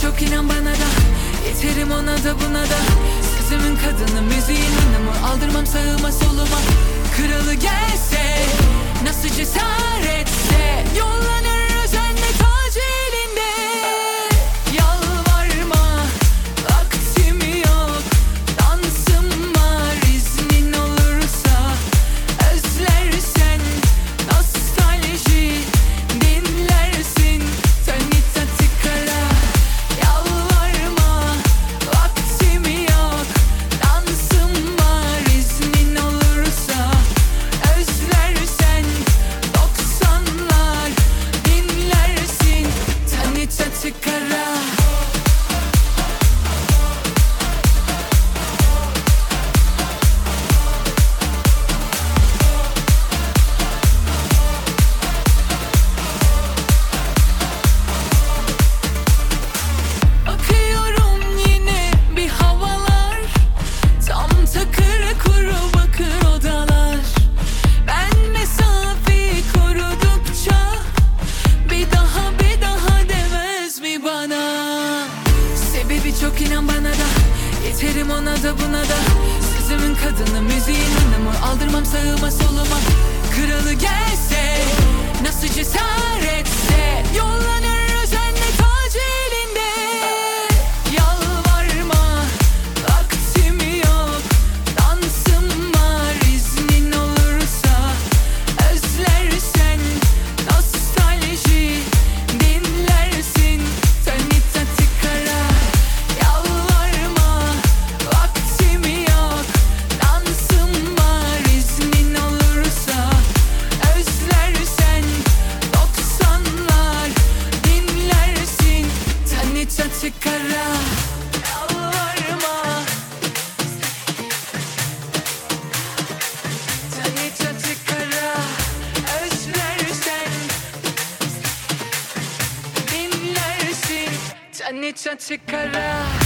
çok inan bana da, yeterim ona da buna da. Sözümün kadını, müziğin hanımı, aldırmam sağıma soluma. Kralı gelse, nasıl cesaretse, yollanır özenle tacı elinde. Yalvarma, vaktim yok, dansım var, iznin olursa. Özlersen nostalji dinlersin, Tanita Tikara. Yalvarma, vaktim yok, dansım var, iznin olursa. Özlersen 90'lar dinlersin, Tanita Tikara. Akıyorum yine bir havalar, tam takır kuru bakır odalar. Ben mesafeyi korudukça bir daha demez mi bana? Sebebi çok inan bana da, yeterim ona da buna da. Sözümün kadını, müziğin hanımı, aldırmam sağıma soluma. Kralı gelse, nasıl cesaretse, yollanır özenle tacı elinde. Yalvarma, vaktim yok, dansım var, iznin olursa. Özlersen nostalji dinlersin, Tanita Tikara. Yalvarma, vaktim yok, dansım var, iznin olursa. Özlersen 90'lar dinlersin, Tanita Tikara. Yalvarma, Tanita Tikara. Özlersen dinlersin, Tanita Tikara.